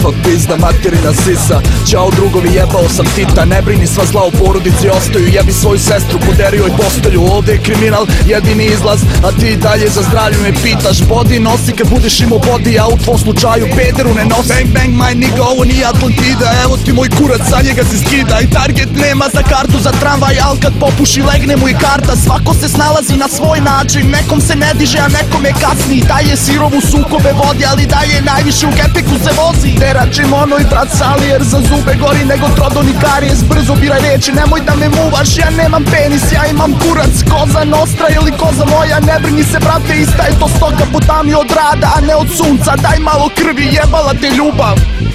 Fuck pizda, materina sisa. Ćao drugovi, jebao sam Tita. Ne brini, sva zla u porodici ostaju. Jebi svoju sestru, poderio joj postelju. Ovdje je kriminal, jedini izlaz, a ti dalje za zdravlju me pitaš. Body nosi kad budeš imao body, a u tvom slučaju pederu ne nosi. Bang bang my nigga, ovo nije Atlantida. Evo ti moj kurac, sa njega se skida. I target nema za kartu za tramvaj, al kad popuši legne mu i karta. Svako se snalazi na svoj način, nekom se ne diže, a nekom je kasni. Daje sirovu sukobe vodi, ali daje najviše u gepeku se vozi. Deračim ono i brat Sali, jer za zube gori nego trodon i karijes. Brzo biraj reči, nemoj da me muvaš, ja nemam penis, ja imam kurac. Koza nostra ili koza moja, ne brini se brate, ista je to stoka, putam od rada, a ne od sunca. Daj malo krvi, jebala te ljubav.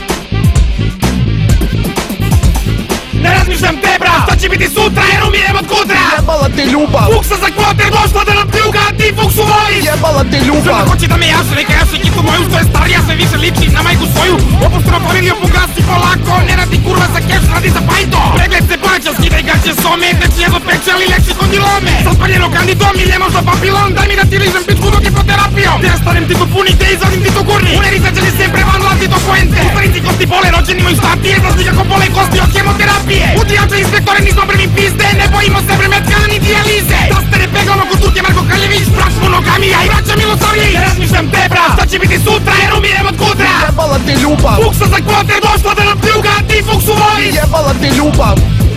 Ne razmišljam te bra, šta će biti sutra jer umijem od kudra. Jebala te ljubav. Fuksa za kvote došla da nam pljuga, a ti fuksu voliš. Jebala te ljubav. Žena hoće da me jaše, neka jaše kitu moju, što je starija sve više liči na majku svoju. Opušteno familiju pogasi polako, ne radi kurva za keš, radi za pajto. Pregled se plaća, skidaj gaće some, već jedno peče, ali leči kondilome. Zapaljeno kandidom ili je možda papilon, daj mi da ti ližem pičku dok je proterapijom. Te stavim ti to puni, te izvadim ti to gurni. Uneri začeli sempre van lati do puente. Starinci kosti bole, rođeni imaju stati, znaš kako bole kosti od hemoterapije. Utijače inspektore, nismo prvi pizde, ne bojimo se vremetka ni dijalize. Da ste ne peglamo kod Turke Marko Kraljević, brat smo nogami, ja i vraća Milosavljević. Ne razmišljam te bra, šta će biti sutra jer umijem od kudra. Jebala te ljubav. Fuksa za kvote došla da nam pljuga, a ti fuksu voliš. Jebala te ljubav.